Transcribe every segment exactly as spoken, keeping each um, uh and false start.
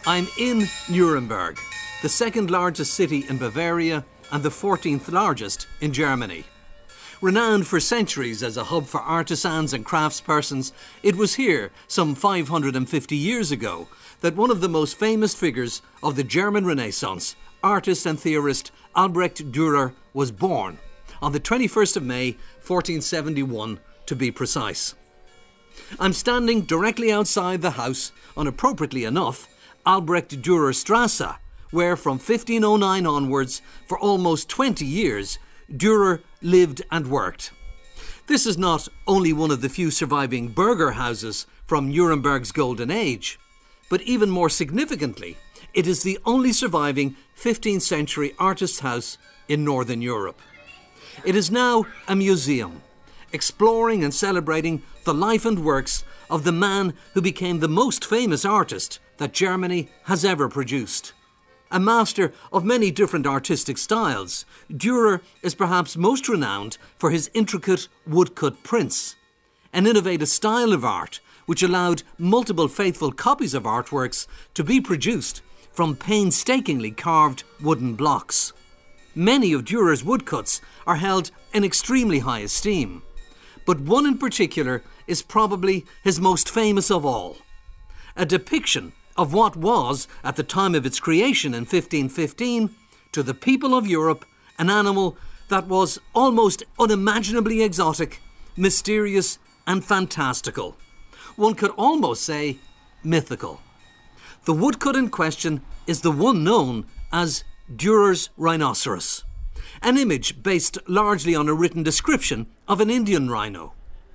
I'm in Nuremberg, the second largest city in Bavaria and the fourteenth largest in Germany. Renowned for centuries as a hub for artisans and craftspersons, it was here, some five hundred fifty years ago, that one of the most famous figures of the German Renaissance, artist and theorist Albrecht Dürer, was born, on the twenty-first of May, fourteen seventy-one, to be precise. I'm standing directly outside the house on, appropriately enough, Albrecht Dürer Strasse, where from fifteen oh nine onwards, for almost twenty years, Dürer lived and worked. This is not only one of the few surviving burgher houses from Nuremberg's golden age, but even more significantly, it is the only surviving fifteenth century artist's house in Northern Europe. It is now a museum, exploring and celebrating the life and works of the man who became the most famous artist that Germany has ever produced. A master of many different artistic styles, Dürer is perhaps most renowned for his intricate woodcut prints, an innovative style of art which allowed multiple faithful copies of artworks to be produced from painstakingly carved wooden blocks. Many of Dürer's woodcuts are held in extremely high esteem, but one in particular is probably his most famous of all. A depiction of what was, at the time of its creation in fifteen fifteen, to the people of Europe, an animal that was almost unimaginably exotic, mysterious and fantastical. One could almost say mythical. The woodcut in question is the one known as Dürer's rhinoceros, an image based largely on a written description of an Indian rhino.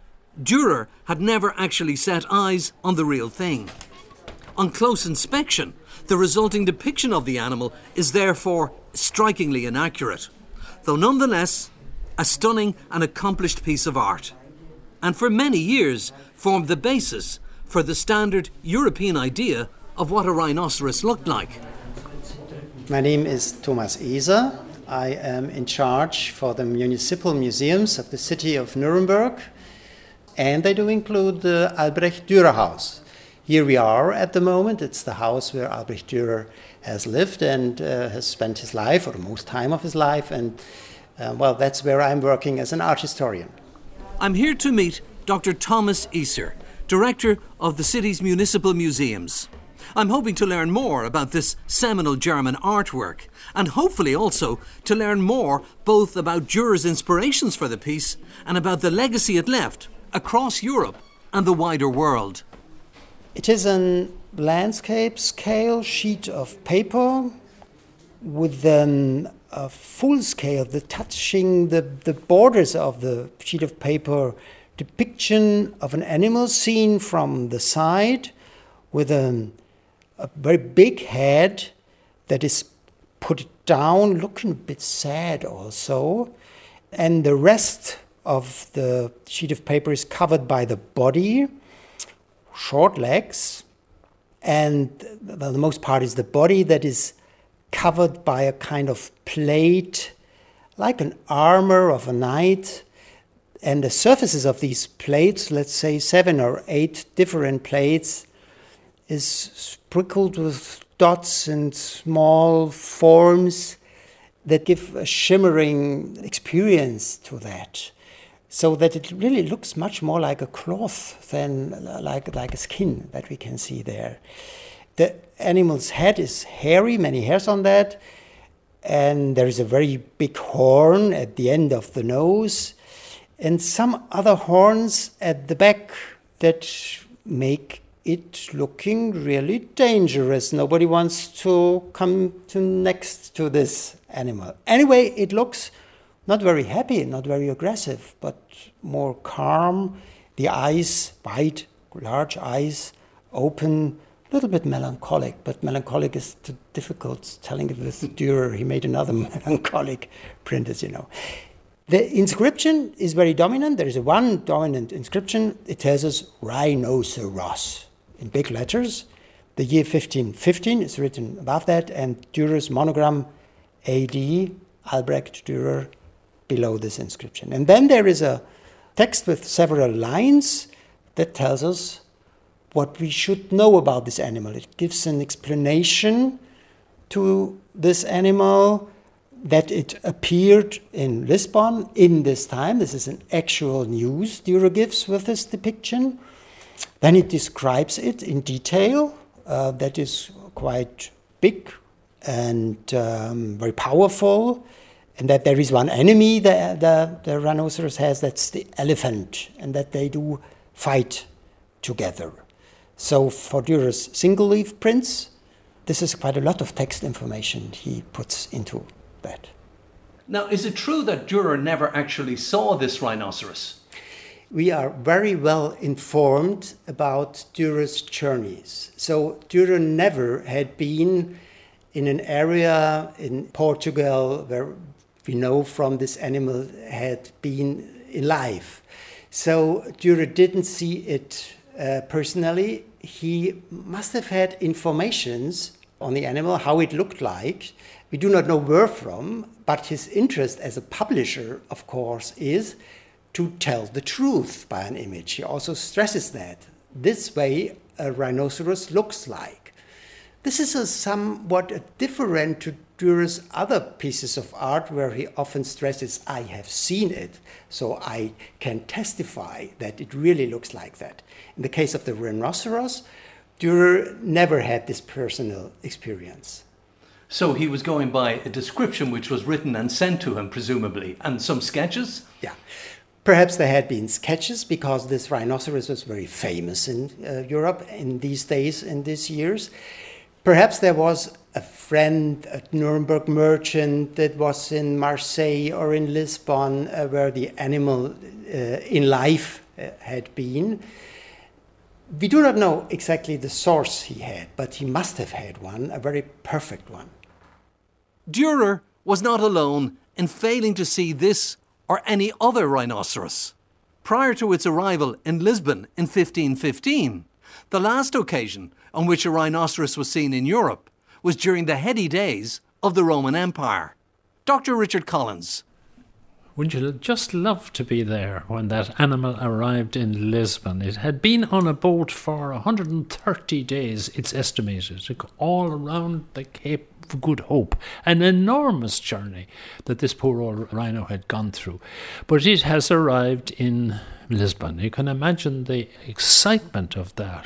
Dürer had never actually set eyes on the real thing. On close inspection, the resulting depiction of the animal is therefore strikingly inaccurate, though nonetheless a stunning and accomplished piece of art, and for many years formed the basis for the standard European idea of what a rhinoceros looked like. My name is Thomas Eser. I am in charge for the municipal museums of the city of Nuremberg, and they do include the Albrecht Dürer House. Here we are at the moment. It's the house where Albrecht Dürer has lived and uh, has spent his life, or the most time of his life, and uh, well, that's where I'm working as an art historian. I'm here to meet Doctor Thomas Eser, director of the city's municipal museums. I'm hoping to learn more about this seminal German artwork, and hopefully also to learn more both about Dürer's inspirations for the piece and about the legacy it left across Europe and the wider world. It is a landscape scale sheet of paper with um, a full scale, the touching the, the borders of the sheet of paper, depiction of an animal seen from the side with a, a very big head that is put down, looking a bit sad also, and the rest of the sheet of paper is covered by the body, short legs, and well, the most part is the body that is covered by a kind of plate, like an armor of a knight, and the surfaces of these plates, let's say seven or eight different plates, is sprinkled with dots and small forms that give a shimmering experience to that, so that it really looks much more like a cloth than like, like a skin that we can see there. The animal's head is hairy, many hairs on that, and there is a very big horn at the end of the nose, and some other horns at the back that make it looking really dangerous. Nobody wants to come to next to this animal. Anyway, it looks not very happy, not very aggressive, but more calm. The eyes, wide, large eyes, open, a little bit melancholic, but melancholic is too difficult telling it with Dürer. He made another melancholic print, as you know. The inscription is very dominant. There is a one dominant inscription. It tells us rhinoceros in big letters. The year fifteen fifteen is written above that, and Dürer's monogram A D, Albrecht Dürer, below this inscription. And then there is a text with several lines that tells us what we should know about this animal. It gives an explanation to this animal, that it appeared in Lisbon in this time. This is an actual news Dürer gives with this depiction. Then it describes it in detail. Uh, that is quite big and um, very powerful. And that there is one enemy the, the, the rhinoceros has, that's the elephant, and that they do fight together. So for Dürer's single-leaf prints, this is quite a lot of text information he puts into that. Now, is it true that Dürer never actually saw this rhinoceros? We are very well informed about Dürer's journeys. So Dürer never had been in an area in Portugal where we know from this animal had been alive. So Dürer didn't see it uh, personally. He must have had informations on the animal, how it looked like. We do not know where from, but his interest as a publisher, of course, is to tell the truth by an image. He also stresses that. This way a rhinoceros looks like. This is a somewhat different to Dürer's other pieces of art, where he often stresses, I have seen it, so I can testify that it really looks like that. In the case of the rhinoceros, Dürer never had this personal experience. So he was going by a description which was written and sent to him, presumably, and some sketches? Yeah. Perhaps there had been sketches, because this rhinoceros was very famous in uh, Europe in these days, in these years. Perhaps there was a friend, a Nuremberg merchant that was in Marseille or in Lisbon, uh, where the animal uh, in life uh, had been. We do not know exactly the source he had, but he must have had one, a very perfect one. Dürer was not alone in failing to see this or any other rhinoceros. Prior to its arrival in Lisbon in fifteen fifteen, the last occasion on which a rhinoceros was seen in Europe was during the heady days of the Roman Empire. Doctor Richard Collins. Would you just love to be there when that animal arrived in Lisbon? It had been on a boat for one hundred thirty days, it's estimated, to go all around the Cape of Good Hope. An enormous journey that this poor old rhino had gone through. But it has arrived in Lisbon. You can imagine the excitement of that.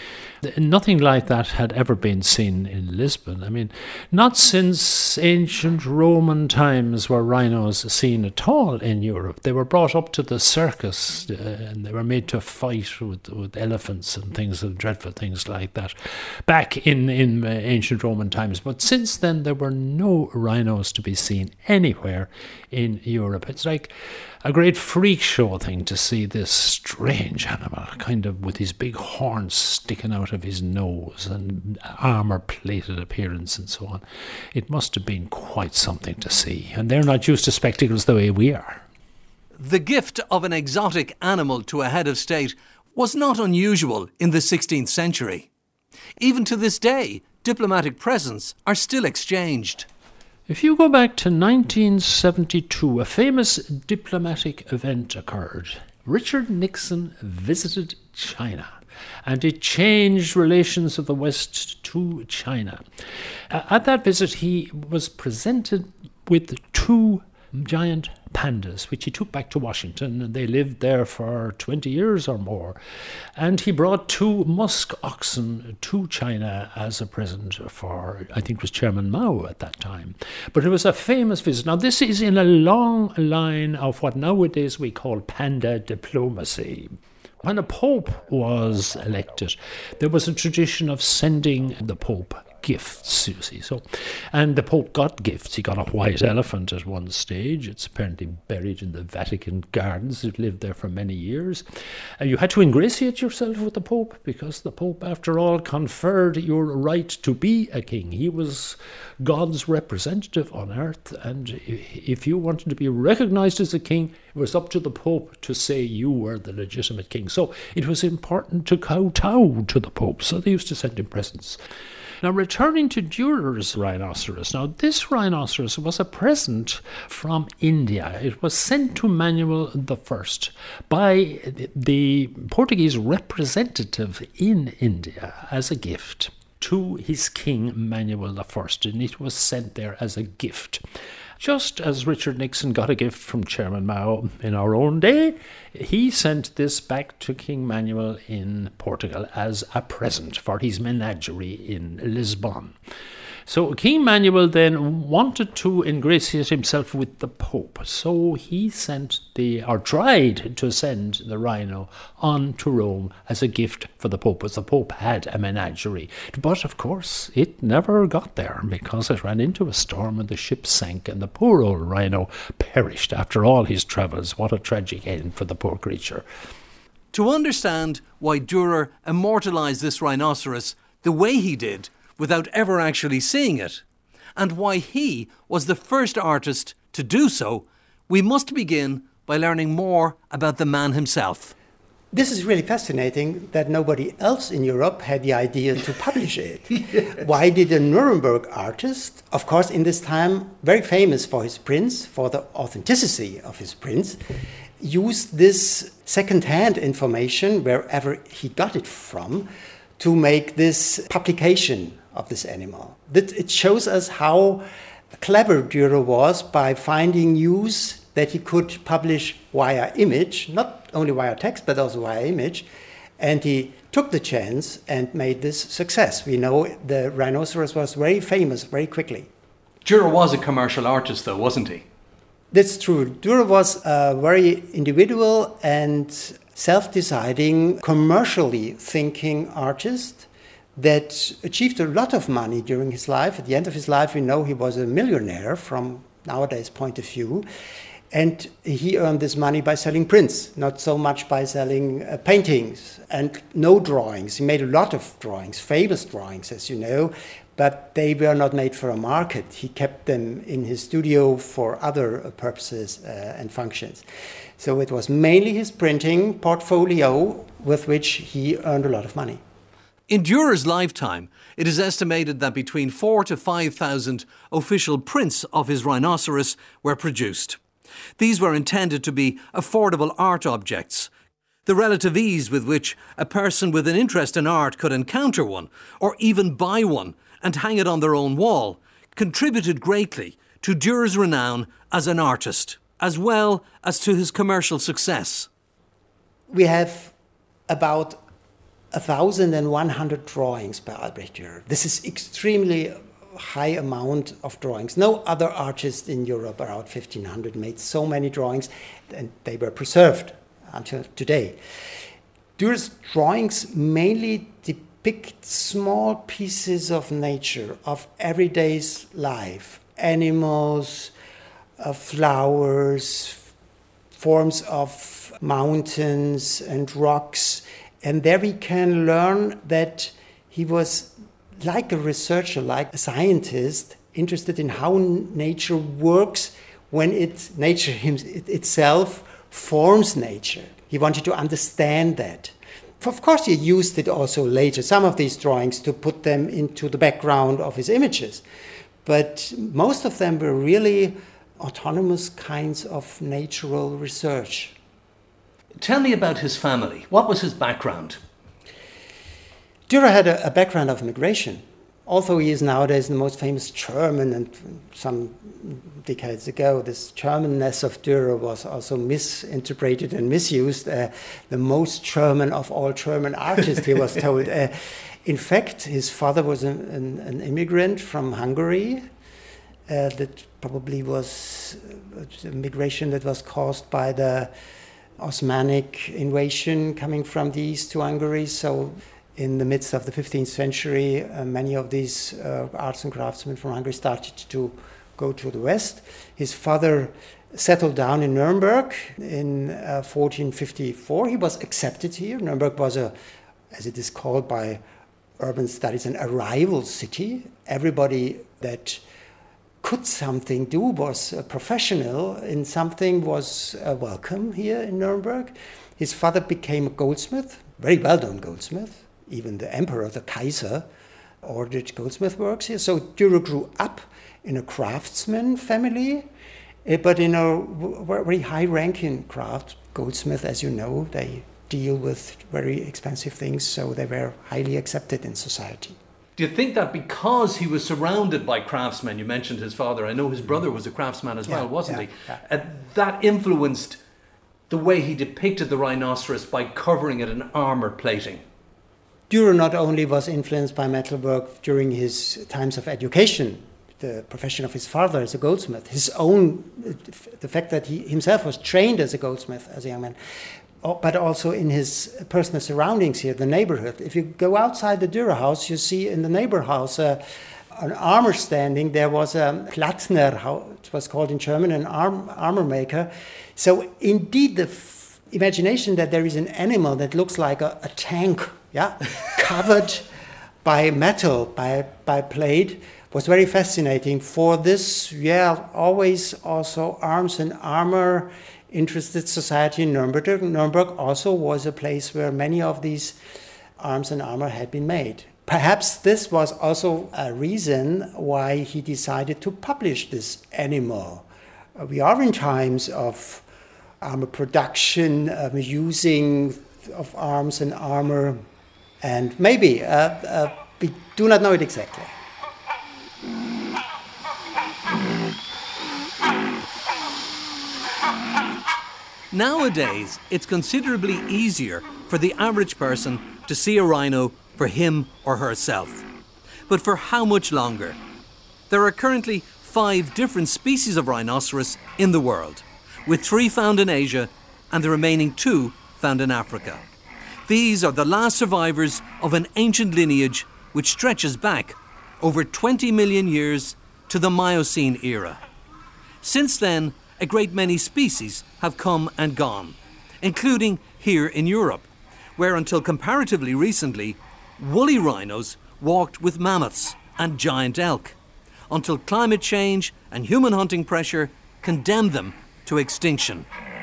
Nothing like that had ever been seen in Lisbon. I mean, not since ancient Roman times were rhinos seen at all in Europe. They were brought up to the circus uh, and they were made to fight with, with elephants and things, and dreadful things like that, back in, in uh, ancient Roman times. But since then, there were no rhinos to be seen anywhere in Europe. It's like a great freak show thing to see this strange animal, kind of with his big horns sticking out of his nose and armour-plated appearance and so on. It must have been quite something to see. And they're not used to spectacles the way we are. The gift of an exotic animal to a head of state was not unusual in the sixteenth century. Even to this day, diplomatic presents are still exchanged. If you go back to nineteen seventy-two, a famous diplomatic event occurred. Richard Nixon visited China, and it changed relations of the West to China. Uh, at that visit, he was presented with two giant pandas, which he took back to Washington, and they lived there for twenty years or more. And he brought two musk oxen to China as a present for, I think it was Chairman Mao at that time. But it was a famous visit. Now, this is in a long line of what nowadays we call panda diplomacy. When a pope was elected, there was a tradition of sending the pope gifts, you see. So, and the Pope got gifts. He got a white elephant at one stage. It's apparently buried in the Vatican gardens. It lived there for many years. And you had to ingratiate yourself with the Pope, because the Pope, after all, conferred your right to be a king. He was God's representative on earth, and if you wanted to be recognized as a king, it was up to the Pope to say you were the legitimate king. So it was important to kowtow to the Pope, so they used to send him presents. Now, returning to Dürer's rhinoceros. Now, this rhinoceros was a present from India. It was sent to Manuel the First by the Portuguese representative in India as a gift to his king Manuel the First, and it was sent there as a gift. Just as Richard Nixon got a gift from Chairman Mao in our own day, he sent this back to King Manuel in Portugal as a present for his menagerie in Lisbon. So King Manuel then wanted to ingratiate himself with the Pope, so he sent the, or tried to send the rhino on to Rome as a gift for the Pope, as the Pope had a menagerie. But of course, it never got there because it ran into a storm and the ship sank and the poor old rhino perished after all his travels. What a tragic end for the poor creature. To understand why Dürer immortalised this rhinoceros the way he did, without ever actually seeing it, and why he was the first artist to do so, we must begin by learning more about the man himself. This is really fascinating that nobody else in Europe had the idea to publish it. Yes. Why did a Nuremberg artist, of course in this time very famous for his prints, for the authenticity of his prints, use this second-hand information, wherever he got it from, to make this publication of this animal? That it shows us how clever Dürer was by finding news that he could publish via image, not only via text, but also via image. And he took the chance and made this success. We know the rhinoceros was very famous very quickly. Dürer was a commercial artist, though, wasn't he? That's true. Dürer was a very individual and self-deciding, commercially thinking artist that achieved a lot of money during his life. At the end of his life, we know he was a millionaire from nowadays' point of view. And he earned this money by selling prints, not so much by selling uh, paintings and no drawings. He made a lot of drawings, famous drawings, as you know, but they were not made for a market. He kept them in his studio for other purposes uh, and functions. So it was mainly his printing portfolio with which he earned a lot of money. In Dürer's lifetime, it is estimated that between four to five thousand official prints of his rhinoceros were produced. These were intended to be affordable art objects. The relative ease with which a person with an interest in art could encounter one, or even buy one, and hang it on their own wall, contributed greatly to Dürer's renown as an artist, as well as to his commercial success. We have about one thousand one hundred drawings by Albrecht Dürer. This is extremely high amount of drawings. No other artist in Europe around fifteen hundred made so many drawings, and they were preserved until today. Dürer's drawings mainly depict small pieces of nature, of everyday's life, animals, uh, flowers, forms of mountains and rocks. And there we can learn that he was like a researcher, like a scientist, interested in how nature works when it, nature it, itself forms nature. He wanted to understand that. Of course, he used it also later, some of these drawings, to put them into the background of his images. But most of them were really autonomous kinds of natural research. Tell me about his family. What was his background? Dürer had a, a background of migration. Although he is nowadays the most famous German, and some decades ago, this Germanness of Dürer was also misinterpreted and misused. Uh, the most German of all German artists, he was told. Uh, in fact, his father was an, an, an immigrant from Hungary. Uh, that probably was a migration that was caused by the Osmanic invasion coming from the east to Hungary. So in the midst of the fifteenth century, uh, many of these uh, arts and craftsmen from Hungary started to go to the west. His father settled down in Nuremberg in uh, fourteen fifty-four. He was accepted here. Nuremberg was, a, as it is called by urban studies, an arrival city. Everybody that could something do, was a professional in something, was uh, welcome here in Nuremberg. His father became a goldsmith, very well-known goldsmith. Even the emperor, the Kaiser, ordered goldsmith works here. So Dürer grew up in a craftsman family, uh, but in a w- very high-ranking craft. Goldsmith, as you know, they deal with very expensive things, so they were highly accepted in society. Do you think that because he was surrounded by craftsmen, you mentioned his father, I know his brother was a craftsman as Yeah, well, wasn't yeah, he? yeah. Uh, that influenced the way he depicted the rhinoceros by covering it in armour plating. Dürer not only was influenced by metalwork during his times of education, the profession of his father as a goldsmith, his own, the fact that he himself was trained as a goldsmith as a young man, but also in his personal surroundings here, the neighborhood. If you go outside the Dürer house, you see in the neighbor house uh, an armor standing. There was a Plattner, how it was called in German, an arm, armor maker. So indeed, the f- imagination that there is an animal that looks like a, a tank, yeah, covered by metal, by by plate, was very fascinating. For this, yeah, always also arms and armor interested society in Nuremberg. Nuremberg also was a place where many of these arms and armor had been made. Perhaps this was also a reason why he decided to publish this animal. Uh, we are in times of armor production, um, using of arms and armor, and maybe, uh, uh, we do not know it exactly. Nowadays, it's considerably easier for the average person to see a rhino for him or herself. But for how much longer? There are currently five different species of rhinoceros in the world, with three found in Asia and the remaining two found in Africa. These are the last survivors of an ancient lineage which stretches back over twenty million years to the Miocene era. Since then, a great many species have come and gone, including here in Europe, where until comparatively recently, woolly rhinos walked with mammoths and giant elk, until climate change and human hunting pressure condemned them to extinction.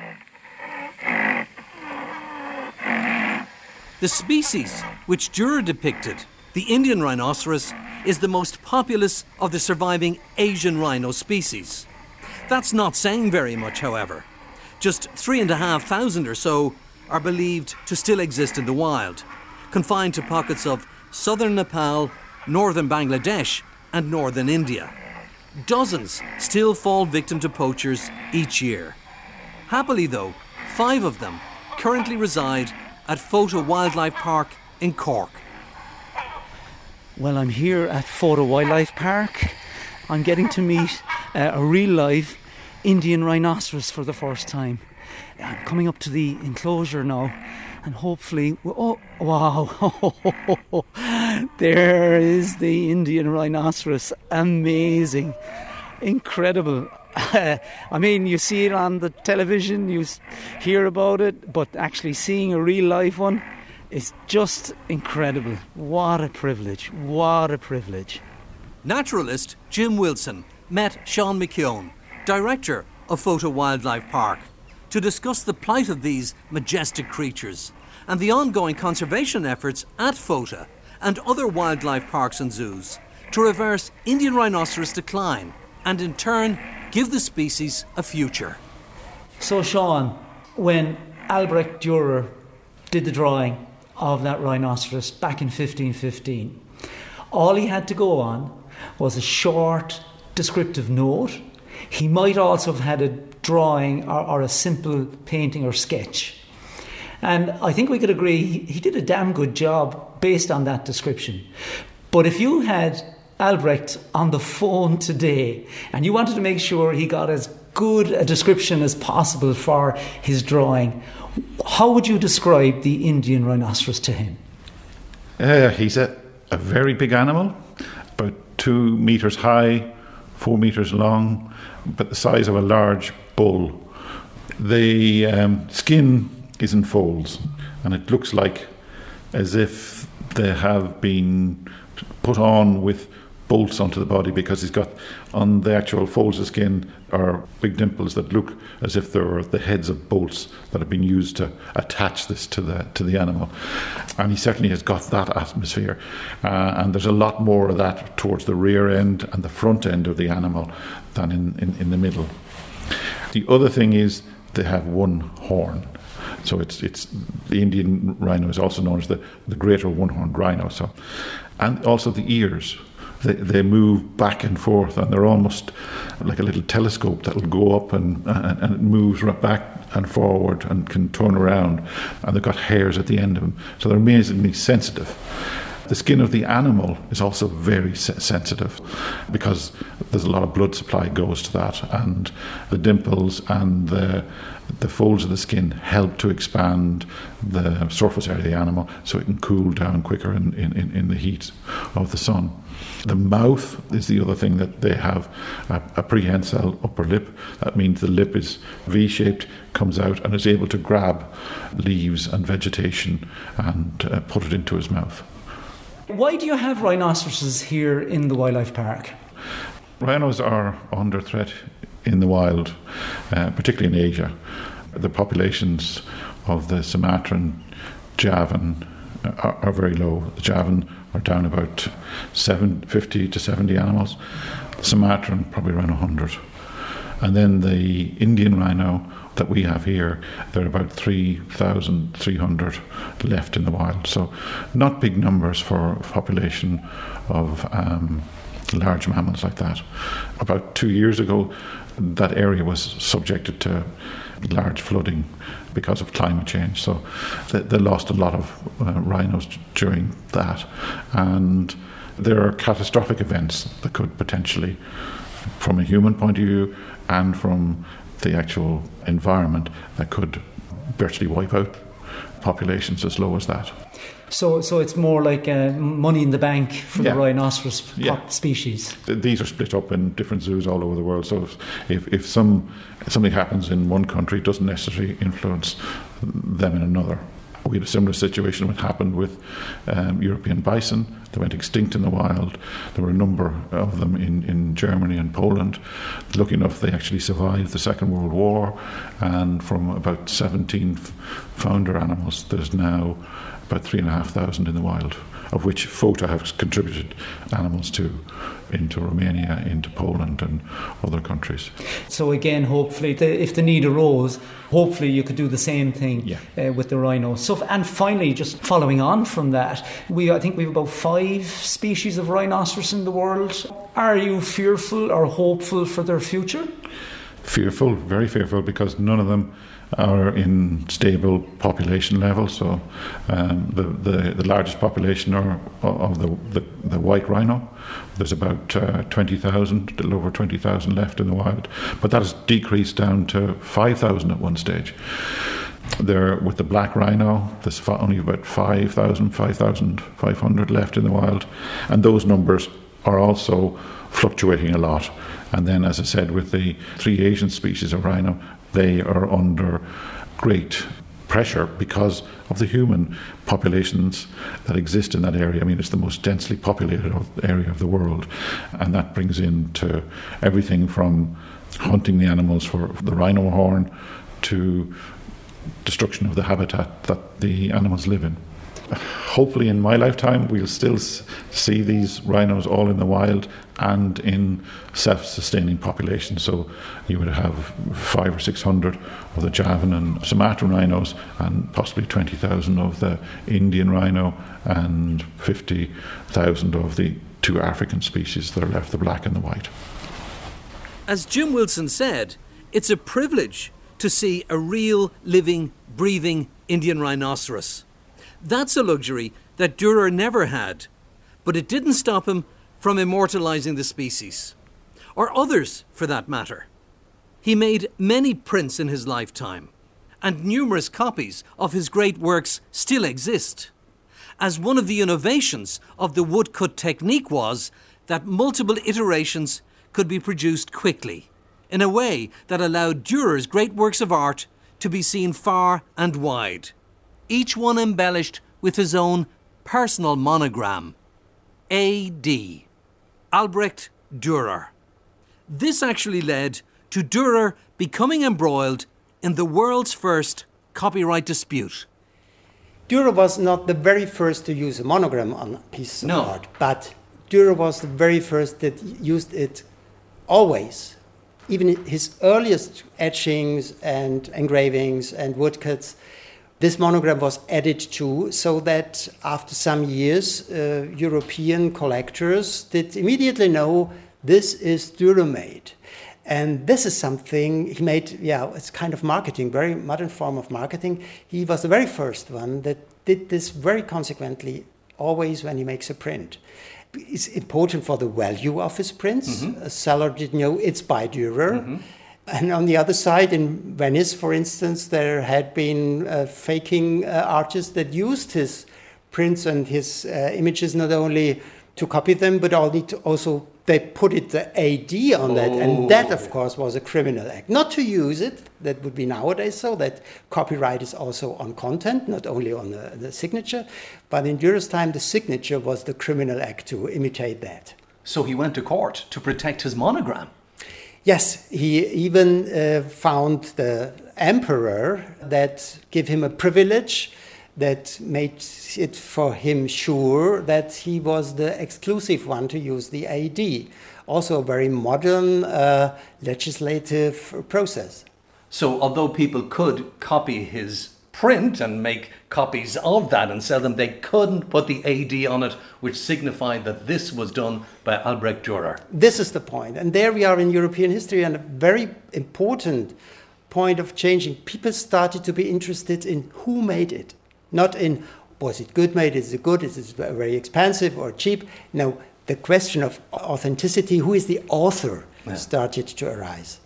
The species which Dürer depicted, the Indian rhinoceros, is the most populous of the surviving Asian rhino species. That's not saying very much, however. Just three and a half thousand or so are believed to still exist in the wild, confined to pockets of southern Nepal, northern Bangladesh and northern India. Dozens still fall victim to poachers each year. Happily though, five of them currently reside at Fota Wildlife Park in Cork. Well, I'm here at Fota Wildlife Park. I'm getting to meet uh, a real live Indian rhinoceros for the first time. I'm coming up to the enclosure now, and hopefully, oh wow, there is the Indian rhinoceros. Amazing, incredible. I mean, you see it on the television, you hear about it, but actually seeing a real live one is just incredible. What a privilege, what a privilege. Naturalist Jim Wilson met Sean McKeown, director of Fota Wildlife Park, to discuss the plight of these majestic creatures and the ongoing conservation efforts at Fota and other wildlife parks and zoos to reverse Indian rhinoceros decline and in turn give the species a future. So Sean, when Albrecht Dürer did the drawing of that rhinoceros back in fifteen fifteen, all he had to go on was a short descriptive note. He might also have had a drawing or, or a simple painting or sketch. And I think we could agree he, he did a damn good job based on that description. But if you had Albrecht on the phone today and you wanted to make sure he got as good a description as possible for his drawing, how would you describe the Indian rhinoceros to him? Uh, he's a, a very big animal, about two metres high, four metres long, but the size of a large bull. The um, skin is in folds, and it looks like as if they have been put on with bolts onto the body, because he's got on the actual folds of skin are big dimples that look as if they're the heads of bolts that have been used to attach this to the to the animal. And he certainly has got that atmosphere. Uh, and there's a lot more of that towards the rear end and the front end of the animal than in, in, in the middle. The other thing is they have one horn. So it's it's the Indian rhino is also known as the, the greater one-horned rhino. So, and also the ears. They, they move back and forth, and they're almost like a little telescope that will go up and, and, and it moves right back and forward and can turn around. And they've got hairs at the end of them. So they're amazingly sensitive. The skin of the animal is also very se- sensitive because there's a lot of blood supply goes to that, and the dimples and the the folds of the skin help to expand the surface area of the animal so it can cool down quicker in, in, in the heat of the sun. The mouth is the other thing that they have, a, a prehensile upper lip. That means the lip is V-shaped, comes out and is able to grab leaves and vegetation and uh, put it into his mouth. Why do you have rhinoceroses here in the wildlife park? Rhinos are under threat in the wild, uh, particularly in Asia. The populations of the Sumatran Javan are, are very low. The Javan are down about seven, fifty to seventy animals. The Sumatran probably around one hundred. And then the Indian rhino that we have here, there are about three thousand three hundred left in the wild. So not big numbers for a population of um, large mammals like that. About two years ago, that area was subjected to large flooding because of climate change. So they, they lost a lot of uh, rhinos during that. And there are catastrophic events that could potentially, from a human point of view and from the actual environment, that could virtually wipe out populations as low as that. So, so it's more like uh, money in the bank for yeah. the rhinoceros yeah. pop species. These are split up in different zoos all over the world. So, if if some something happens in one country, it doesn't necessarily influence them in another. We had a similar situation that happened with um, European bison. They went extinct in the wild. There were a number of them in, in Germany and Poland. Lucky enough, they actually survived the Second World War. And from about seventeen founder animals, there's now about three and a half thousand in the wild, of which FOTA has contributed animals to, into Romania, into Poland and other countries. So again, hopefully, the, if the need arose, hopefully you could do the same thing yeah. uh, with the rhino. So, and finally, just following on from that, we I think we have about five species of rhinoceros in the world. Are you fearful or hopeful for their future? Fearful, very fearful, because none of them are in stable population levels. So um, the, the the largest population are of the, the, the white rhino. There's about uh, twenty thousand, a little over twenty thousand left in the wild, but that has decreased down to five thousand at one stage. There, with the black rhino, there's only about five thousand, five thousand five hundred left in the wild, and those numbers are also fluctuating a lot. And then, as I said, with the three Asian species of rhino, they are under great pressure because of the human populations that exist in that area. I mean, it's the most densely populated area of the world, and that brings into everything from hunting the animals for the rhino horn to destruction of the habitat that the animals live in. Hopefully in my lifetime we'll still see these rhinos all in the wild and in self-sustaining populations. So you would have five or six hundred of the Javan and Sumatran rhinos and possibly twenty thousand of the Indian rhino and fifty thousand of the two African species that are left, the black and the white. As Jim Wilson said, it's a privilege to see a real, living, breathing Indian rhinoceros. That's a luxury that Dürer never had, but it didn't stop him from immortalising the species, or others for that matter. He made many prints in his lifetime, and numerous copies of his great works still exist, as one of the innovations of the woodcut technique was that multiple iterations could be produced quickly, in a way that allowed Dürer's great works of art to be seen far and wide, each one embellished with his own personal monogram, A D, Albrecht Dürer. This actually led to Dürer becoming embroiled in the world's first copyright dispute. Dürer was not the very first to use a monogram on pieces of No. art, but Dürer was the very first that used it always. Even his earliest etchings and engravings and woodcuts, this monogram was added to, so that after some years, uh, European collectors did immediately know this is Dürer made. And this is something he made, yeah, it's kind of marketing, very modern form of marketing. He was the very first one that did this very consequently, always when he makes a print. It's important for the value of his prints. Mm-hmm. A seller did know it's by Dürer. Mm-hmm. And on the other side, in Venice, for instance, there had been uh, faking uh, artists that used his prints and his uh, images not only to copy them, but also they put it the A D on that. Oh. And that, of course, was a criminal act. Not to use it, that would be nowadays so, that copyright is also on content, not only on the, the signature. But in Dürer's time, the signature was the criminal act to imitate that. So he went to court to protect his monogram. Yes, he even uh, found the emperor that gave him a privilege that made it for him sure that he was the exclusive one to use the A D. Also a very modern uh, legislative process. So although people could copy his print and make copies of that and sell them, they couldn't put the A D on it, which signified that this was done by Albrecht Dürer. This is the point. And there we are in European history, and a very important point of changing. People started to be interested in who made it. Not in, was it good made, is it good, is it very expensive or cheap? No, the question of authenticity, who is the author, yeah. started to arise.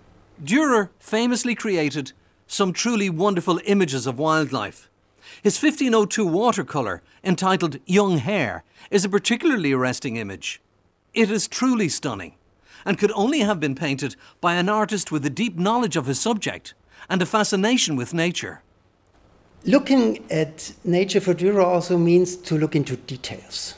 Dürer famously created some truly wonderful images of wildlife. His fifteen oh two watercolour, entitled Young Hare, is a particularly arresting image. It is truly stunning, and could only have been painted by an artist with a deep knowledge of his subject and a fascination with nature. Looking at nature for Dürer also means to look into details,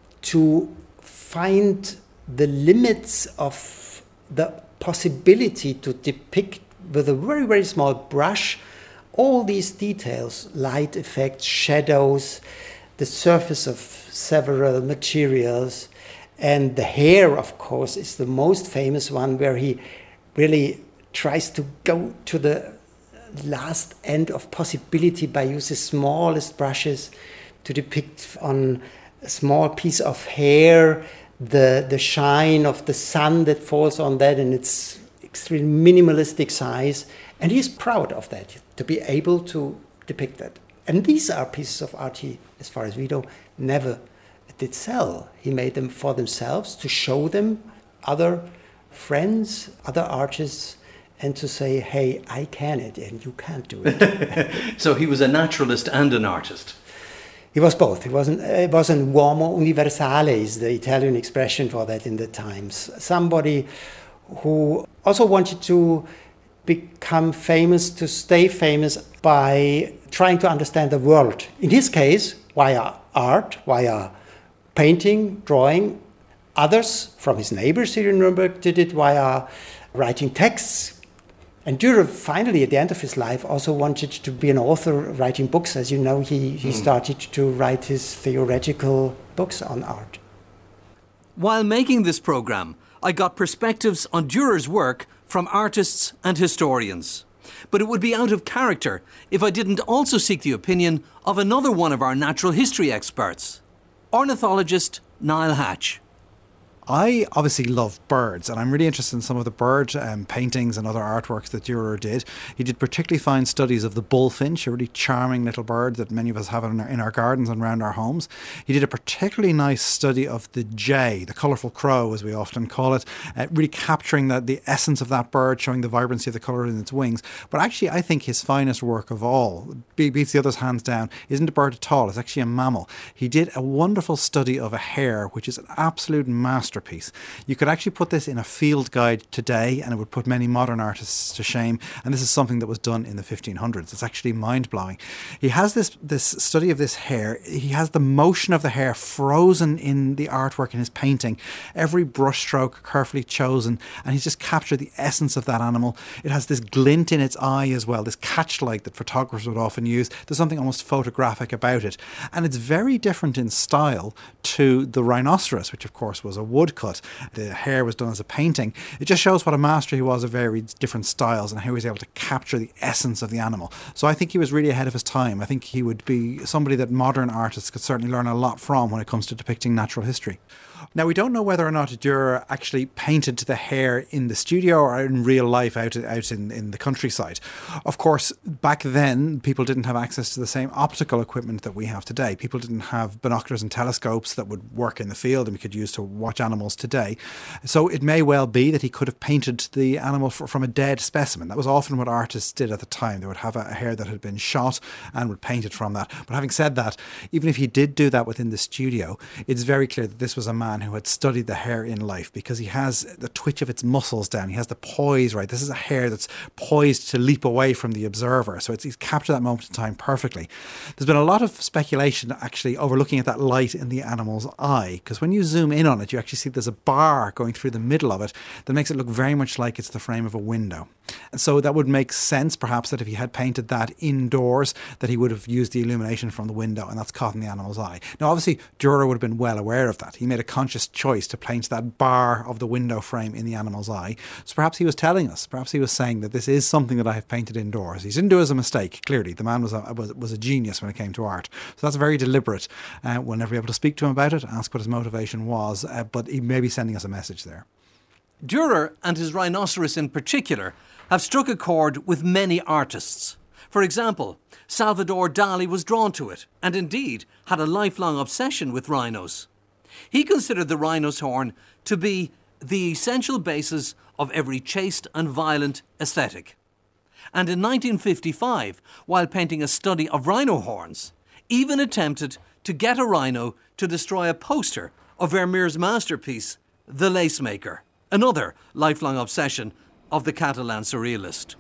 to find the limits of the possibility to depict with a very, very small brush all these details, light effects, shadows, the surface of several materials. And the hair, of course, is the most famous one, where he really tries to go to the last end of possibility by using smallest brushes to depict on a small piece of hair the the shine of the sun that falls on that in its extremely minimalistic size. And he's proud of that, to be able to depict that. And these are pieces of art he, as far as we know, never did sell. He made them for themselves, to show them other friends, other artists, and to say, hey, I can it and you can't do it. So he was a naturalist and an artist. He was both. He was an, he was an uomo universale, is the Italian expression for that in the times. Somebody who also wanted to become famous, to stay famous by trying to understand the world. In his case, via art, via painting, drawing. Others, from his neighbors here in Nuremberg, did it via writing texts. And Dürer, finally, at the end of his life, also wanted to be an author, writing books. As you know, he, he mm. started to write his theoretical books on art. While making this programme, I got perspectives on Dürer's work from artists and historians. But it would be out of character if I didn't also seek the opinion of another one of our natural history experts, ornithologist Niall Hatch. I obviously love birds, and I'm really interested in some of the bird um, paintings and other artworks that Dürer did. He did particularly fine studies of the bullfinch, a really charming little bird that many of us have in our, in our gardens and around our homes. He did a particularly nice study of the jay, the colourful crow, as we often call it, uh, really capturing the, the essence of that bird, showing the vibrancy of the colour in its wings. But actually, I think his finest work of all, beats the others hands down, isn't a bird at all. It's actually a mammal. He did a wonderful study of a hare, which is an absolute masterpiece masterpiece. You could actually put this in a field guide today and it would put many modern artists to shame. And this is something that was done in the fifteen hundreds. It's actually mind-blowing. He has this, this study of this hair. He has the motion of the hair frozen in the artwork in his painting. Every brushstroke carefully chosen, and he's just captured the essence of that animal. It has this glint in its eye as well, this catch-light that photographers would often use. There's something almost photographic about it. And it's very different in style to the rhinoceros, which of course was a woodcut. The hair was done as a painting. It just shows what a master he was of very different styles and how he was able to capture the essence of the animal. So I think he was really ahead of his time. I think he would be somebody that modern artists could certainly learn a lot from when it comes to depicting natural history. Now, we don't know whether or not Dürer actually painted the hair in the studio or in real life out, out in, in the countryside. Of course, back then, people didn't have access to the same optical equipment that we have today. People didn't have binoculars and telescopes that would work in the field and we could use to watch animals today. So it may well be that he could have painted the animal for, from a dead specimen. That was often what artists did at the time. They would have a, a hair that had been shot and would paint it from that. But having said that, even if he did do that within the studio, it's very clear that this was a man who had studied the hair in life, because he has the twitch of its muscles down. He has the poise right. This is a hair that's poised to leap away from the observer. So it's, he's captured that moment in time perfectly. There's been a lot of speculation actually over looking at that light in the animal's eye, because when you zoom in on it, you actually see there's a bar going through the middle of it that makes it look very much like it's the frame of a window. And so that would make sense, perhaps, that if he had painted that indoors, that he would have used the illumination from the window, and that's caught in the animal's eye. Now, obviously, Dürer would have been well aware of that. He made a conscious choice to paint that bar of the window frame in the animal's eye. So perhaps he was telling us, perhaps he was saying that this is something that I have painted indoors. He didn't do it as a mistake, clearly. The man was a, was, was a genius when it came to art. So that's very deliberate. Uh, we'll never be able to speak to him about it, ask what his motivation was, uh, but he may be sending us a message there. Dürer, and his rhinoceros in particular, have struck a chord with many artists. For example, Salvador Dali was drawn to it, and indeed had a lifelong obsession with rhinos. He considered the rhino's horn to be the essential basis of every chaste and violent aesthetic. And in nineteen fifty-five, while painting a study of rhino horns, even attempted to get a rhino to destroy a poster of Vermeer's masterpiece, The Lacemaker, another lifelong obsession of the Catalan surrealist.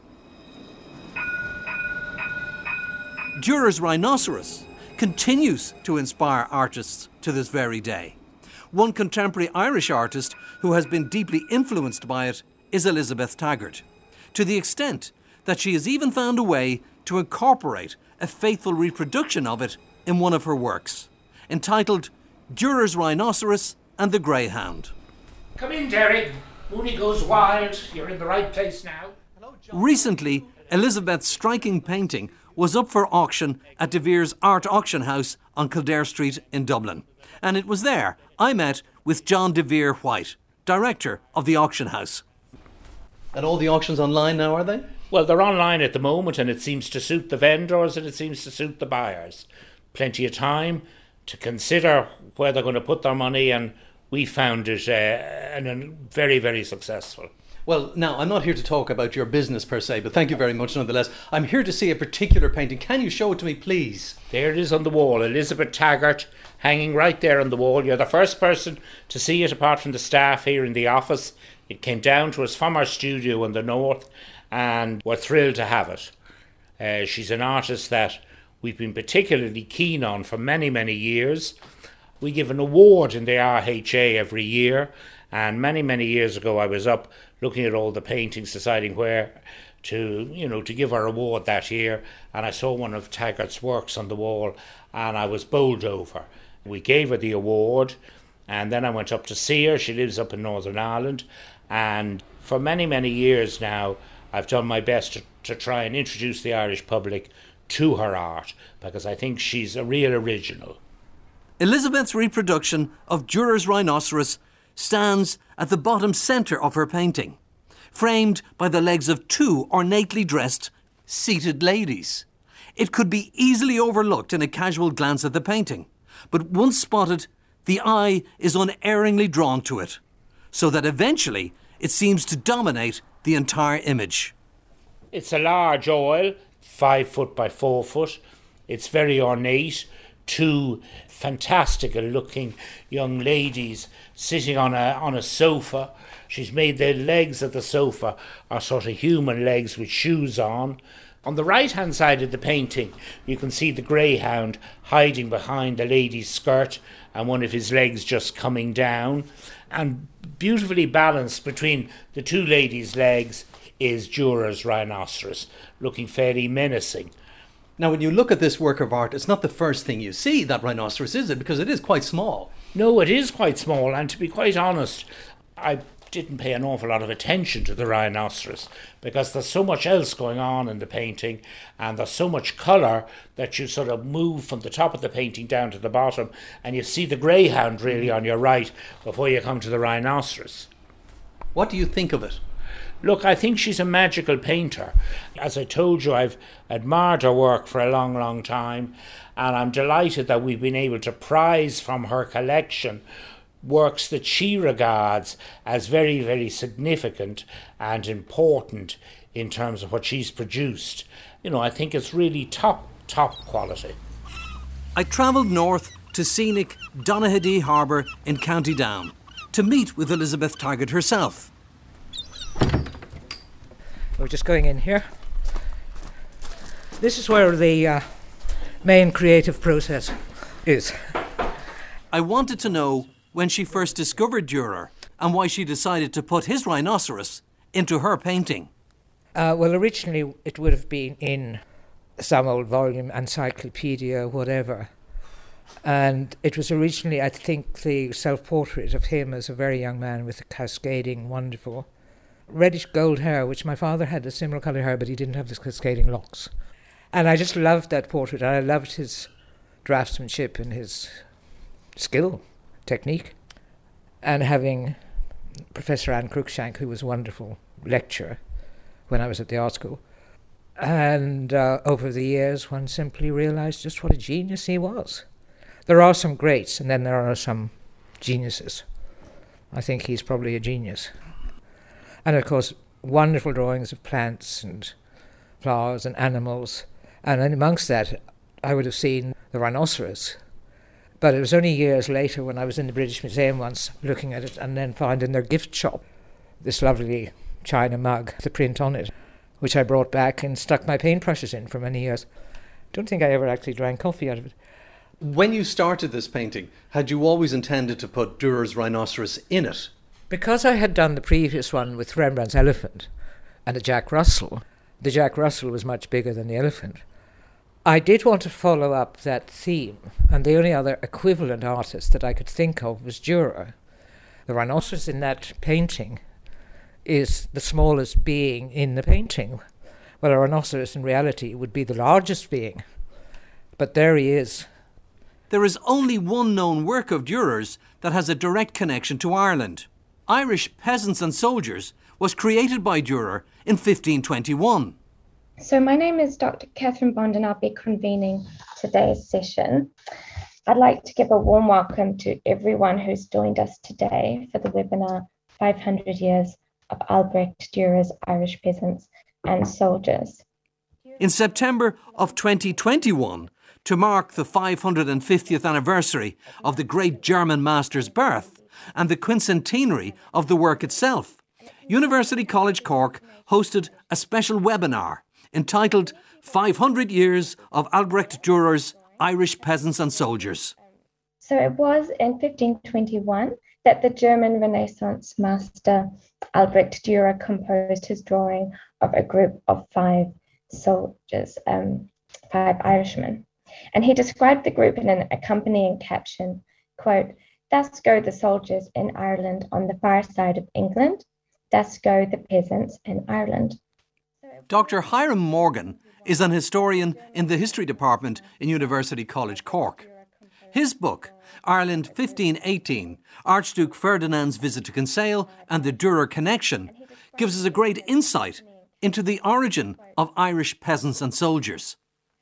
Dürer's rhinoceros continues to inspire artists to this very day. One contemporary Irish artist who has been deeply influenced by it is Elizabeth Taggart, to the extent that she has even found a way to incorporate a faithful reproduction of it in one of her works, entitled Dürer's Rhinoceros and the Greyhound. Come in, Derry. Mooney goes wild. You're in the right place now. Recently, Elizabeth's striking painting was up for auction at De Vere's Art Auction House on Kildare Street in Dublin. And it was there I met with John De Vere White, director of the auction house. And all the auctions online now, are they? Well, they're online at the moment, and it seems to suit the vendors and it seems to suit the buyers. Plenty of time to consider where they're going to put their money, and we found it uh, and very, very successful. Well, now, I'm not here to talk about your business per se, but thank you very much nonetheless. I'm here to see a particular painting. Can you show it to me, please? There it is on the wall. Elizabeth Taggart, hanging right there on the wall. You're the first person to see it apart from the staff here in the office. It came down to us from our studio in the north, and we're thrilled to have it. Uh, she's an artist that we've been particularly keen on for many, many years. We give an award in the R H A every year, and many, many years ago I was up looking at all the paintings, deciding where to, you know, to give our award that year, and I saw one of Taggart's works on the wall, and I was bowled over. We gave her the award, and then I went up to see her. She lives up in Northern Ireland, and for many, many years now, I've done my best to, to try and introduce the Irish public to her art, because I think she's a real original. Elizabeth's reproduction of Dürer's rhinoceros stands at the bottom centre of her painting, framed by the legs of two ornately dressed, seated ladies. It could be easily overlooked in a casual glance at the painting, but once spotted, the eye is unerringly drawn to it, so that eventually it seems to dominate the entire image. It's a large oil, five foot by four foot. It's very ornate. two fantastical looking young ladies sitting on a on a sofa. She's made the legs of the sofa are sort of human legs with shoes on. On the right hand side of the painting you can see the greyhound hiding behind the lady's skirt and one of his legs just coming down, and beautifully balanced between the two ladies' legs is Dürer's rhinoceros, looking fairly menacing. Now, when you look at this work of art, it's not the first thing you see, that rhinoceros, is it? Because it is quite small. No, it is quite small, and to be quite honest, I didn't pay an awful lot of attention to the rhinoceros because there's so much else going on in the painting and there's so much colour that you sort of move from the top of the painting down to the bottom and you see the greyhound really on your right before you come to the rhinoceros. What do you think of it? Look, I think she's a magical painter. As I told you, I've admired her work for a long, long time, and I'm delighted that we've been able to prize from her collection works that she regards as very, very significant and important in terms of what she's produced. You know, I think it's really top, top quality. I travelled north to scenic Donaghadee Harbour in County Down to meet with Elizabeth Taggart herself. We're just going in here. This is where the uh, main creative process is. I wanted to know when she first discovered Dürer and why she decided to put his rhinoceros into her painting. Uh, well, originally it would have been in some old volume, encyclopedia, whatever. And it was originally, I think, the self-portrait of him as a very young man with a cascading, wonderful reddish gold hair, which my father had a similar colour hair, but he didn't have the cascading locks. And I just loved that portrait, and I loved his draftsmanship and his skill, technique. And having Professor Anne Cruikshank, who was a wonderful lecturer when I was at the art school. And uh, over the years, one simply realised just what a genius he was. There are some greats, and then there are some geniuses. I think he's probably a genius. And of course, wonderful drawings of plants and flowers and animals. And then amongst that, I would have seen the rhinoceros. But it was only years later when I was in the British Museum once looking at it and then found in their gift shop this lovely china mug, the print on it, which I brought back and stuck my paintbrushes in for many years. Don't think I ever actually drank coffee out of it. When you started this painting, had you always intended to put Dürer's rhinoceros in it? Because I had done the previous one with Rembrandt's elephant and the Jack Russell, the Jack Russell was much bigger than the elephant. I did want to follow up that theme, and the only other equivalent artist that I could think of was Dürer. The rhinoceros in that painting is the smallest being in the painting. Well, a rhinoceros in reality would be the largest being, but there he is. There is only one known work of Dürer's that has a direct connection to Ireland. Irish Peasants and Soldiers was created by Dürer in fifteen twenty-one. So my name is Doctor Catherine Bond and I'll be convening today's session. I'd like to give a warm welcome to everyone who's joined us today for the webinar five hundred years of Albrecht Dürer's Irish Peasants and Soldiers. In September of twenty twenty-one, to mark the five hundred fiftieth anniversary of the great German master's birth and the quincentenary of the work itself, University College Cork hosted a special webinar entitled five hundred years of Albrecht Dürer's Irish Peasants and Soldiers. So it was in fifteen twenty-one that the German Renaissance master Albrecht Dürer composed his drawing of a group of five soldiers, um, five Irishmen. And he described the group in an accompanying caption, quote, "Thus go the soldiers in Ireland on the far side of England, thus go the peasants in Ireland." Doctor Hiram Morgan is an historian in the History Department in University College Cork. His book, Ireland fifteen eighteen, Archduke Ferdinand's Visit to Kinsale and the Dürer Connection, gives us a great insight into the origin of Irish peasants and soldiers.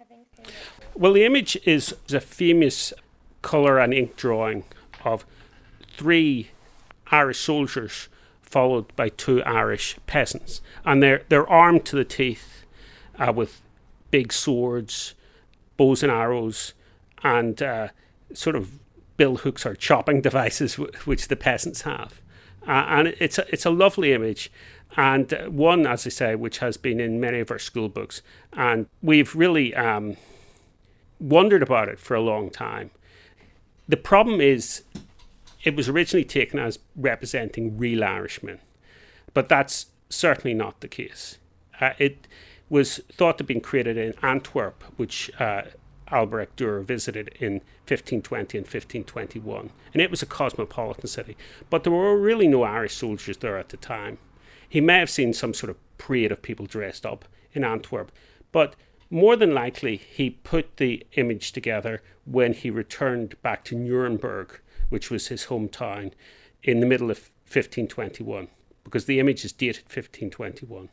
Well, the image is a famous colour and ink drawing of three Irish soldiers followed by two Irish peasants. And they're, they're armed to the teeth uh, with big swords, bows and arrows, and uh, sort of bill hooks or chopping devices w- which the peasants have. Uh, and it's a, it's a lovely image, and uh, one, as I say, which has been in many of our school books. And we've really um, wondered about it for a long time. The problem is it was originally taken as representing real Irishmen, but that's certainly not the case. Uh, it was thought to have been created in Antwerp, which uh, Albrecht Dürer visited in fifteen twenty and fifteen twenty-one. And it was a cosmopolitan city. But there were really no Irish soldiers there at the time. He may have seen some sort of parade of people dressed up in Antwerp. But more than likely, he put the image together when he returned back to Nuremberg, which was his hometown, in the middle of fifteen twenty-one, because the image is dated fifteen twenty-one.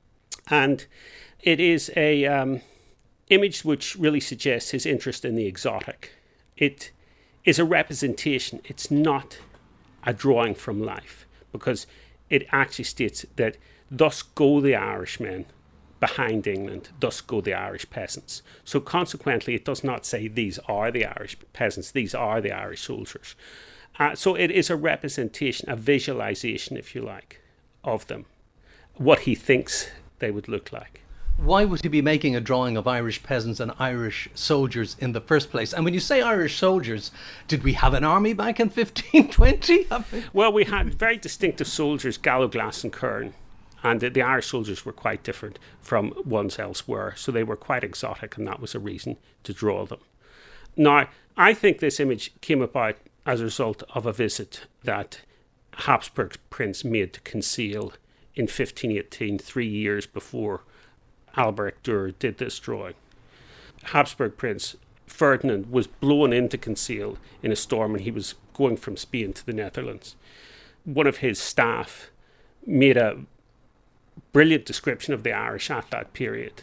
And it is a um, image which really suggests his interest in the exotic. It is a representation. It's not a drawing from life, because it actually states that thus go the Irishmen behind England, thus go the Irish peasants. So consequently, it does not say these are the Irish peasants, these are the Irish soldiers. Uh, so it is a representation, a visualization, if you like, of them, what he thinks they would look like. Why would he be making a drawing of Irish peasants and Irish soldiers in the first place? And when you say Irish soldiers, did we have an army back in fifteen twenty? Well, we had very distinctive soldiers, Gallowglass and Kern, and the, the Irish soldiers were quite different from ones elsewhere, so they were quite exotic, and that was a reason to draw them. Now, I think this image came about as a result of a visit that Habsburg Prince made to Kinsale in fifteen eighteen, three years before Albrecht Dürer did this drawing. Habsburg Prince Ferdinand was blown into Kinsale in a storm, and he was going from Spain to the Netherlands. One of his staff made a brilliant description of the Irish at that period.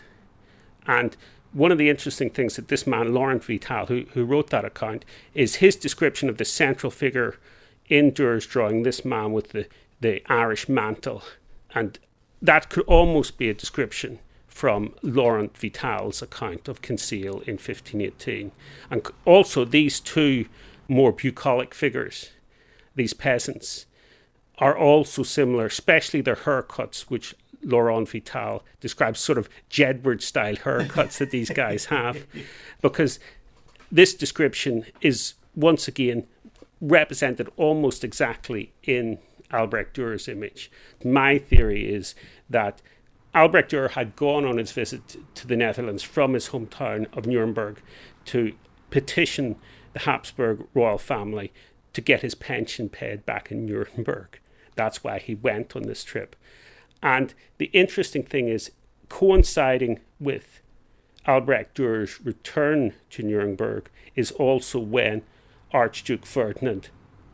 And one of the interesting things that this man, Laurent Vital, who, who wrote that account, is his description of the central figure in Dürer's drawing, this man with the, the Irish mantle. And that could almost be a description from Laurent Vital's account of Kinsale in fifteen eighteen. And also these two more bucolic figures, these peasants, are also similar, especially their haircuts, which Laurent Vital describes sort of Jedward-style haircuts that these guys have, because this description is, once again, represented almost exactly in Albrecht Dürer's image. My theory is that Albrecht Dürer had gone on his visit to the Netherlands from his hometown of Nuremberg to petition the Habsburg royal family to get his pension paid back in Nuremberg. That's why he went on this trip. And the interesting thing is, coinciding with Albrecht Dürer's return to Nuremberg is also when Archduke Ferdinand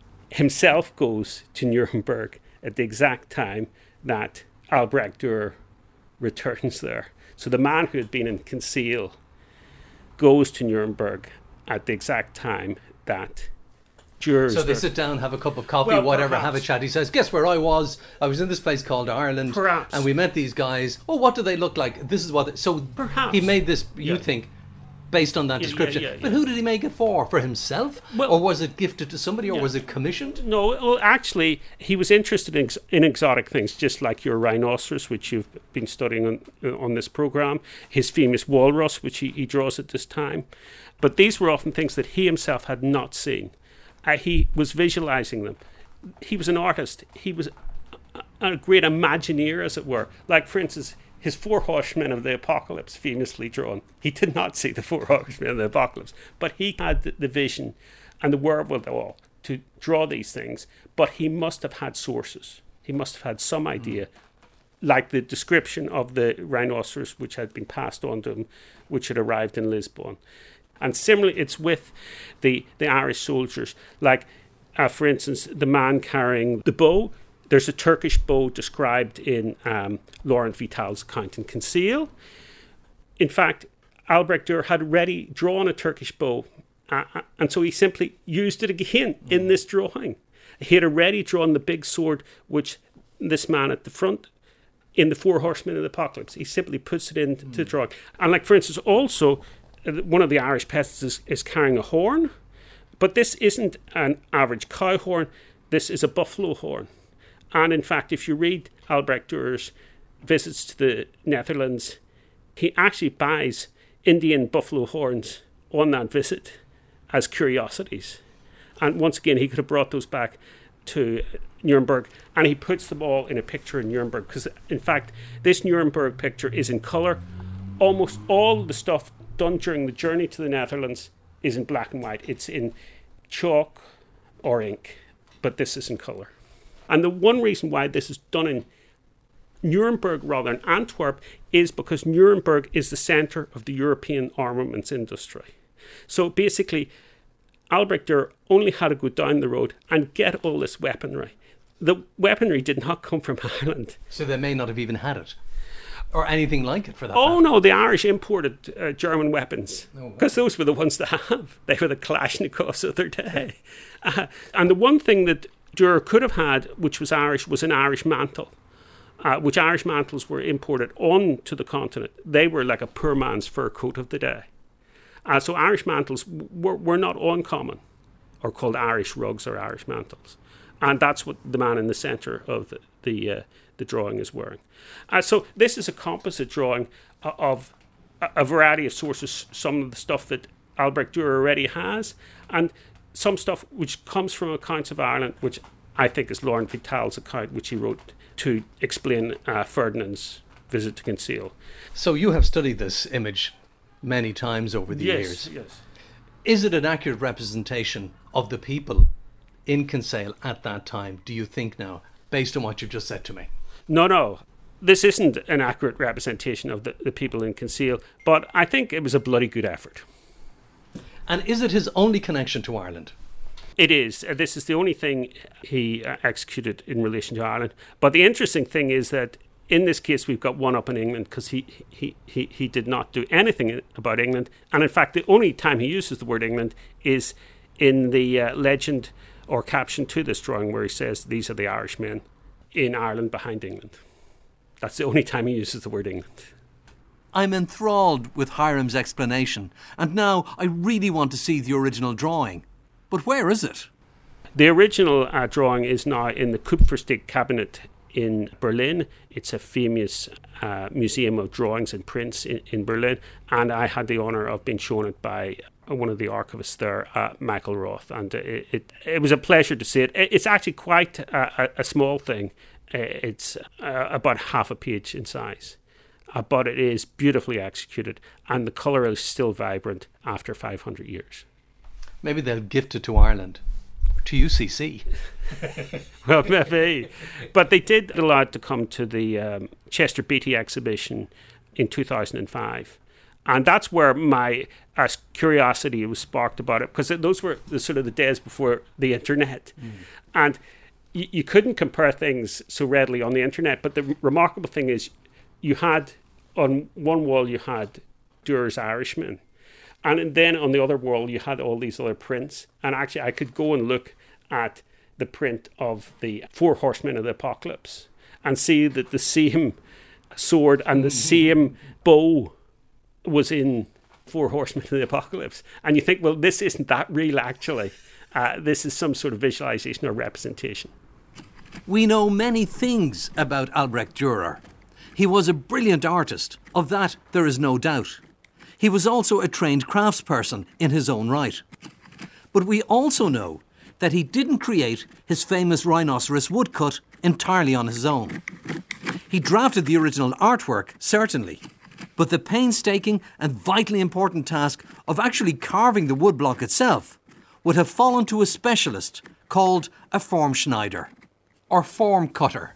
himself goes to Nuremberg at the exact time that Albrecht Dürer returns there. So the man who had been in Kinsale goes to Nuremberg at the exact time that Dürer's So they there. sit down, have a cup of coffee, Well, whatever, perhaps. have a chat. He says, guess where I was? I was in this place called Ireland. Perhaps. And we met these guys. Oh, what do they look like? This is what... They, so Perhaps. he made this, you Yeah. think, based on that Yeah, yeah, description. yeah, But yeah. who did he make it for? For himself? Well- or was it gifted to somebody? Or Yeah. was it commissioned? No, well, actually, he was interested in, ex- in exotic things, just like your rhinoceros, which you've been studying on, uh, on this program, his famous walrus, which he, he draws at this time. But these were often things that he himself had not seen. Uh, he was visualizing them. He was an artist. He was a, a great imagineer, as it were. Like, for instance, his Four Horsemen of the Apocalypse, famously drawn. He did not see the Four Horsemen of the Apocalypse, but he had the, the vision and the wherewithal to draw these things. But he must have had sources. He must have had some idea, like the description of the rhinoceros, which had been passed on to him, which had arrived in Lisbon. And similarly, it's with the, the Irish soldiers. Like, uh, for instance, the man carrying the bow. There's a Turkish bow described in um, Laurent Vital's account in Kinsale. In fact, Albrecht Dürer had already drawn a Turkish bow, uh, and so he simply used it again mm. in this drawing. He had already drawn the big sword, which this man at the front, in the Four Horsemen of the Apocalypse, he simply puts it into mm. the drawing. And like, for instance, also, one of the Irish peasants is, is carrying a horn, but this isn't an average cow horn. This is a buffalo horn. And in fact, if you read Albrecht Dürer's visits to the Netherlands, he actually buys Indian buffalo horns on that visit as curiosities. And once again, he could have brought those back to Nuremberg, and he puts them all in a picture in Nuremberg, because in fact this Nuremberg picture is in colour. Almost all the stuff done during the journey to the Netherlands is in black and white. It's in chalk or ink, but this is in colour. And the one reason why this is done in Nuremberg rather than Antwerp is because Nuremberg is the centre of the European armaments industry. So basically, Albrecht Dürer only had to go down the road and get all this weaponry. The weaponry did not come from Ireland. So they may not have even had it, or anything like it for that Oh matter. no, the Irish imported uh, German weapons, because those were the ones to have. They were the Kalashnikovs of their day. Uh, and the one thing that Dürer could have had, which was Irish, was an Irish mantle, uh, which Irish mantles were imported onto the continent. They were like a poor man's fur coat of the day. Uh, so Irish mantles were, were not uncommon, or called Irish rugs or Irish mantles. And that's what the man in the centre of the the, uh, the drawing is wearing. Uh, so this is a composite drawing of a, a variety of sources, some of the stuff that Albrecht Dürer already has, and some stuff which comes from accounts of Ireland, which I think is Laurent Vital's account, which he wrote to explain uh, Ferdinand's visit to Kinsale. So you have studied this image many times over the yes, years. Yes. Is it an accurate representation of the people in Kinsale at that time, do you think now, based on what you've just said to me? No, no. This isn't an accurate representation of the, the people in Kinsale, but I think it was a bloody good effort. And is it his only connection to Ireland? It is. Uh, this is the only thing he uh, executed in relation to Ireland. But the interesting thing is that in this case, we've got one up in England, because he, he, he, he did not do anything about England. And in fact, the only time he uses the word England is in the uh, legend or caption to this drawing, where he says, "These are the Irishmen in Ireland behind England." That's the only time he uses the word England. I'm enthralled with Hiram's explanation, and now I really want to see the original drawing. But where is it? The original uh, drawing is now in the Kupferstieg cabinet in Berlin. It's a famous uh, museum of drawings and prints in, in Berlin, and I had the honour of being shown it by one of the archivists there, uh, Michael Roth, and it, it it was a pleasure to see it. It's actually quite a, a small thing. It's uh, about half a page in size, uh, but it is beautifully executed, and the colour is still vibrant after five hundred years. Maybe they'll gift it to Ireland, or to U C C. Well, maybe. But they did allow it to come to the um, Chester Beatty exhibition in two thousand five. And that's where my uh, curiosity was sparked about it, because those were the sort of the days before the internet. Mm. And y- you couldn't compare things so readily on the internet. But the r- remarkable thing is, you had, on one wall, you had Dürer's Irishmen. And then on the other wall, you had all these other prints. And actually, I could go and look at the print of the Four Horsemen of the Apocalypse and see that the same sword and the same bow was in Four Horsemen of the Apocalypse. And you think, well, this isn't that real, actually. Uh, this is some sort of visualization or representation. We know many things about Albrecht Dürer. He was a brilliant artist. Of that, there is no doubt. He was also a trained craftsperson in his own right. But we also know that he didn't create his famous rhinoceros woodcut entirely on his own. He drafted the original artwork, certainly, but the painstaking and vitally important task of actually carving the woodblock itself would have fallen to a specialist called a formschneider, or form cutter.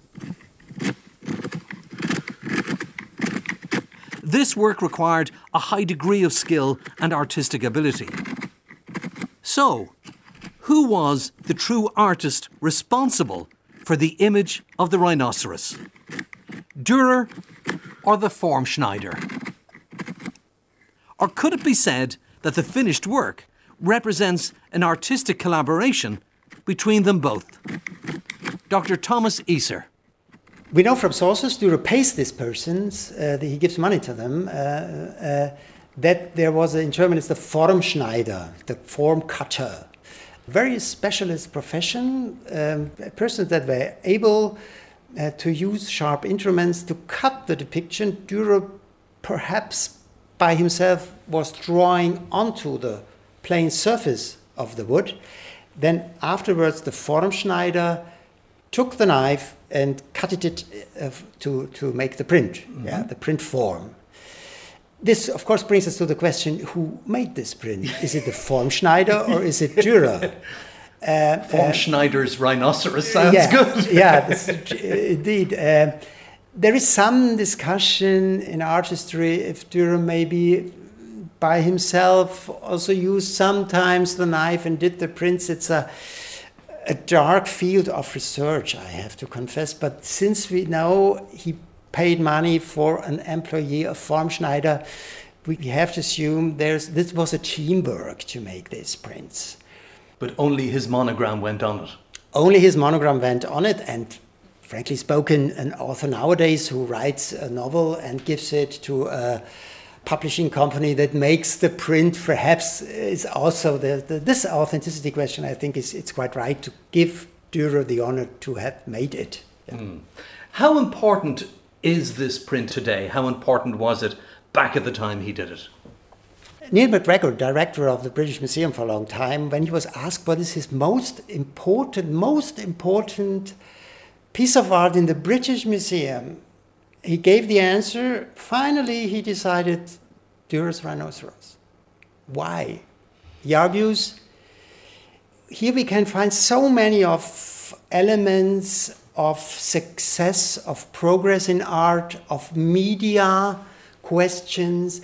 This work required a high degree of skill and artistic ability. So, who was the true artist responsible for the image of the rhinoceros? Dürer or the Formschneider? Or could it be said that the finished work represents an artistic collaboration between them both? Doctor Thomas Easer. We know from sources Dürer pays these persons, uh, he gives money to them, uh, uh, that there was, a, in German, it's the Formschneider, the form cutter. Very specialist profession, um, persons that were able uh, to use sharp instruments to cut the depiction. Dürer perhaps by himself was drawing onto the plain surface of the wood. Then afterwards the Formschneider took the knife and cut it uh, to, to make the print, mm-hmm. yeah, the print form. This, of course, brings us to the question, who made this print? Is it the Formschneider or is it Dürer? Uh, Formschneider's uh, rhinoceros sounds yeah, good. yeah, this, indeed. Uh, there is some discussion in art history if Dürer maybe by himself also used sometimes the knife and did the prints. It's a, a dark field of research, I have to confess. But since we know he paid money for an employee of Formschneider, we have to assume there's this was a teamwork to make these prints. But only his monogram went on it. Only his monogram went on it, and frankly spoken, an author nowadays who writes a novel and gives it to a publishing company that makes the print perhaps is also the, the this authenticity question. I think is it's quite right to give Dürer the honor to have made it. Yeah. Mm. How important is this print today? How important was it back at the time he did it? Neil MacGregor, director of the British Museum for a long time, when he was asked what is his most important, most important piece of art in the British Museum, he gave the answer. Finally, he decided Dürer's rhinoceros. Why? He argues, here we can find so many of elements of success, of progress in art, of media questions,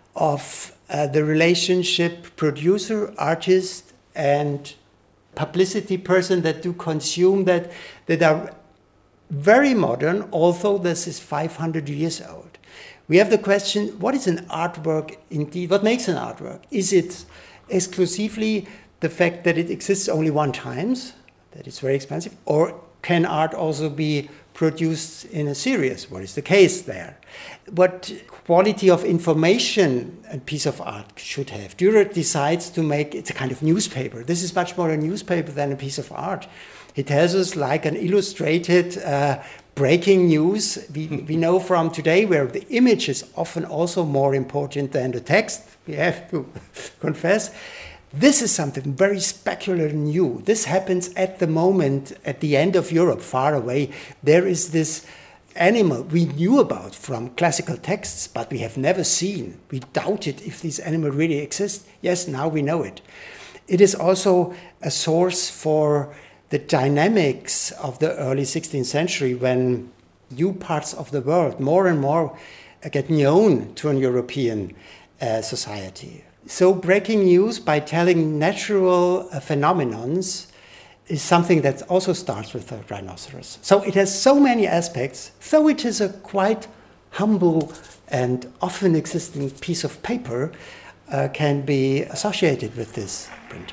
of uh, the relationship producer, artist, and publicity person that do consume that, that are very modern, although this is five hundred years old. We have the question, what is an artwork indeed? What makes an artwork? Is it exclusively the fact that it exists only one time, that it's very expensive, or can art also be produced in a series? What is the case there? What quality of information a piece of art should have? Dürer decides to make, it's a kind of newspaper. This is much more a newspaper than a piece of art. It tells us like an illustrated uh, breaking news. We, we know from today where the image is often also more important than the text, we have to confess. This is something very specular and new. This happens at the moment, at the end of Europe, far away. There is this animal we knew about from classical texts, but we have never seen. We doubted if this animal really exists. Yes, now we know it. It is also a source for the dynamics of the early sixteenth century when new parts of the world more and more get known to an European uh, society. So breaking news by telling natural uh, phenomenons is something that also starts with the rhinoceros. So it has so many aspects, though it is a quite humble and often existing piece of paper, uh, can be associated with this print.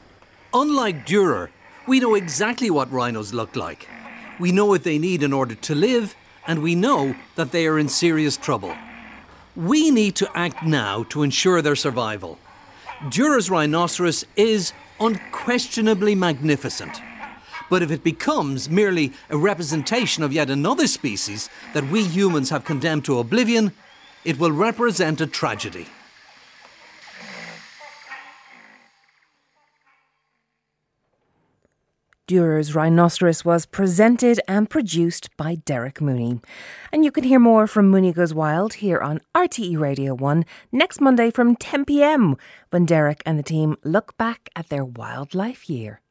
Unlike Dürer, we know exactly what rhinos look like. We know what they need in order to live, and we know that they are in serious trouble. We need to act now to ensure their survival. Dürer's rhinoceros is unquestionably magnificent. But if it becomes merely a representation of yet another species that we humans have condemned to oblivion, it will represent a tragedy. Dürer's Rhinoceros was presented and produced by Derek Mooney. And you can hear more from Mooney Goes Wild here on R T E Radio one next Monday from ten p m when Derek and the team look back at their wildlife year.